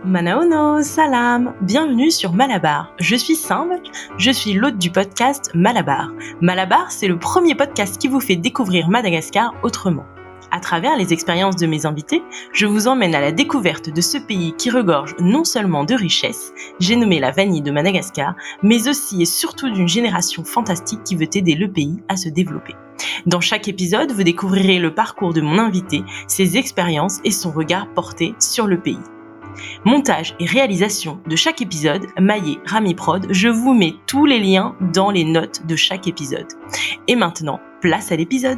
Manaono, salam, bienvenue sur Malabar. Je suis Simble, je suis l'hôte du podcast Malabar. Malabar, c'est le premier podcast qui vous fait découvrir Madagascar autrement. À travers les expériences de mes invités, je vous emmène à la découverte de ce pays qui regorge non seulement de richesses, j'ai nommé la vanille de Madagascar, mais aussi et surtout d'une génération fantastique qui veut aider le pays à se développer. Dans chaque épisode, vous découvrirez le parcours de mon invité, ses expériences et son regard porté sur le pays. Montage et réalisation de chaque épisode, Maillé Rami Prod, je vous mets tous les liens dans les notes de chaque épisode. Et maintenant, place à l'épisode.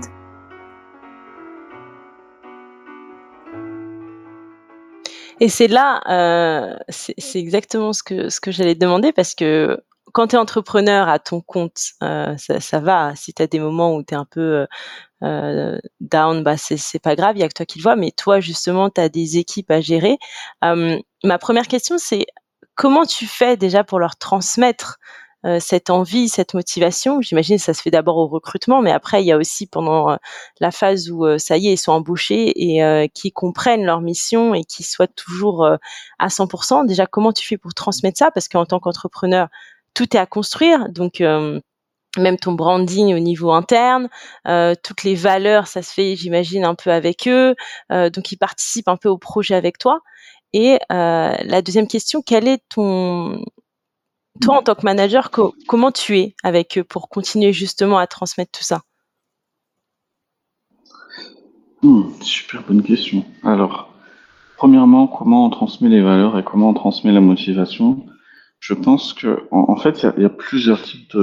Et c'est là, c'est exactement ce que j'allais te demander, parce que quand tu es entrepreneur à ton compte, ça va. Si tu as des moments où tu es un peu down, c'est pas grave, il y a que toi qui le vois. Mais toi, justement, tu as des équipes à gérer. Ma première question, c'est comment tu fais déjà pour leur transmettre cette envie, cette motivation? J'imagine que ça se fait d'abord au recrutement, mais après, il y a aussi pendant la phase où ça y est, ils sont embauchés et qui comprennent leur mission et qui soient toujours à 100%. Déjà, comment tu fais pour transmettre ça? Parce qu'en tant qu'entrepreneur, tout est à construire. Donc, même ton branding au niveau interne, toutes les valeurs, ça se fait, j'imagine, un peu avec eux. Donc, ils participent un peu au projet avec toi. Et la deuxième question, quel est toi, en tant que manager, comment tu es avec eux pour continuer justement à transmettre tout ça? Super bonne question. Alors, premièrement, comment on transmet les valeurs et comment on transmet la motivation? Je pense que, en fait, il y a plusieurs types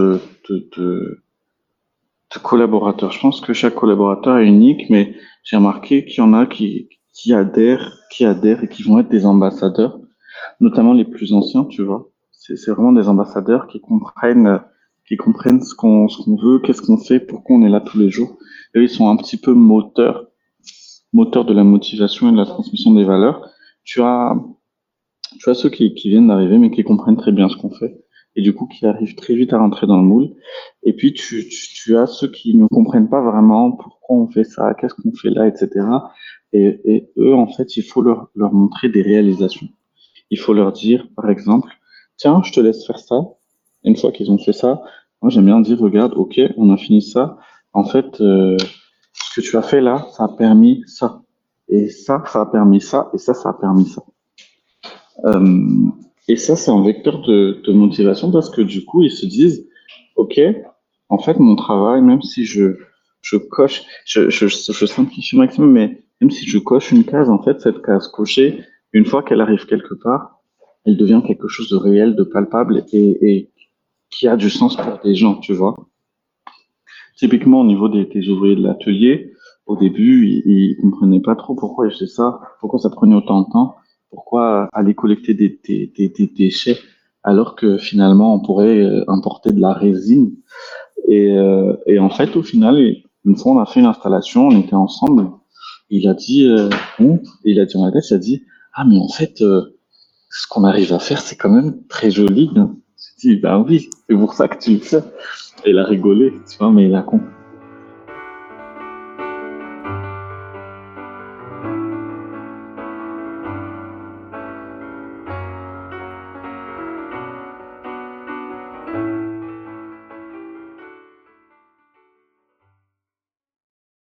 de collaborateurs. Je pense que chaque collaborateur est unique, mais j'ai remarqué qu'il y en a qui adhèrent et qui vont être des ambassadeurs, notamment les plus anciens, tu vois. C'est vraiment des ambassadeurs qui comprennent ce qu'on veut, qu'est-ce qu'on fait, pourquoi on est là tous les jours. Et ils sont un petit peu moteurs de la motivation et de la transmission des valeurs. Tu as, tu as ceux qui viennent d'arriver, mais qui comprennent très bien ce qu'on fait. Et du coup, qui arrivent très vite à rentrer dans le moule. Et puis, tu as ceux qui ne comprennent pas vraiment pourquoi on fait ça, qu'est-ce qu'on fait là, etc. Et eux, en fait, il faut leur montrer des réalisations. Il faut leur dire, par exemple, tiens, je te laisse faire ça. Une fois qu'ils ont fait ça, moi, j'aime bien dire, regarde, ok, on a fini ça. En fait, ce que tu as fait là, ça a permis ça. Et ça a permis ça. Et ça a permis ça. Euh, et ça, c'est un vecteur de motivation parce que du coup, ils se disent, OK, en fait, mon travail, même si je coche, je simplifie au maximum, mais même si je coche une case, en fait, cette case cochée, une fois qu'elle arrive quelque part, elle devient quelque chose de réel, de palpable et qui a du sens pour des gens, tu vois. Typiquement, au niveau des ouvriers de l'atelier, au début, ils comprenaient pas trop pourquoi ils faisaient ça, pourquoi ça prenait autant de temps, pourquoi aller collecter des déchets, alors que finalement, on pourrait importer de la résine. Et en fait, au final, une fois, on a fait une installation, on était ensemble. Il a dit, bon, et il a dit dans la tête, il a dit, ah, mais en fait, ce qu'on arrive à faire, c'est quand même très joli. Hein. J'ai dit, ben oui, c'est pour ça que tu le fais. Et il a rigolé, tu vois, mais il a compris.